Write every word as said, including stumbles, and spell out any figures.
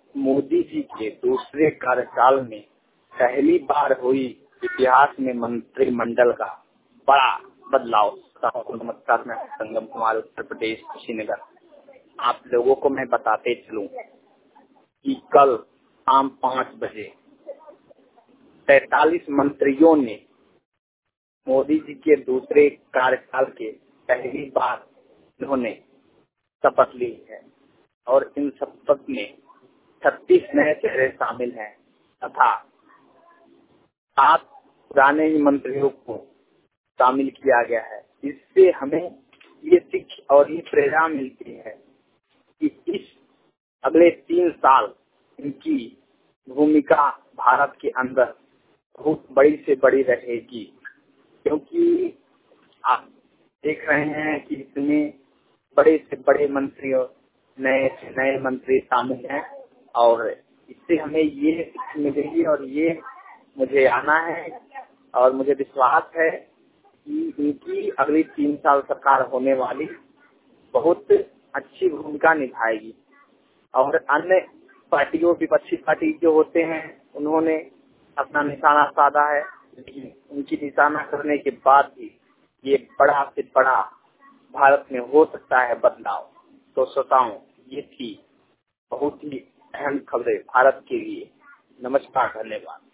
मोदी जी के दूसरे कार्यकाल में पहली बार हुई इतिहास में मंत्रिमंडल का बड़ा बदलाव। नमस्कार, मैं संगम कुमार, उत्तर प्रदेश, कुशीनगर। आप लोगों को मैं बताते चलूं कि कल शाम पाँच बजे तैतालीस मंत्रियों ने मोदी जी के दूसरे कार्यकाल के पहली बार इन्होंने शपथ ली है और इन शपथ में छत्तीस नए चेहरे शामिल हैं तथा सात पुराने मंत्रियों को शामिल किया गया है। इससे हमें ये सीख और ये प्रेरणा मिलती है कि इस अगले तीन साल इनकी भूमिका भारत के अंदर बहुत बड़ी से बड़ी रहेगी, क्योंकि आप देख रहे हैं कि इसमें बड़े से बड़े मंत्रियों नए से नए मंत्री शामिल हैं और इससे हमें ये सीख मिलेगी और ये मुझे आना है और मुझे विश्वास है कि इनकी अगली तीन साल सरकार होने वाली बहुत अच्छी भूमिका निभाएगी। और अन्य पार्टियों, विपक्षी पार्टी जो होते हैं, उन्होंने अपना निशाना साधा है, लेकिन उनकी निशाना करने के बाद भी ये बड़ा से बड़ा भारत में हो सकता है बदलाव। तो श्रोताओं, ये थी बहुत ही अहम खबरें भारत के लिए। नमस्कार, धन्यवाद।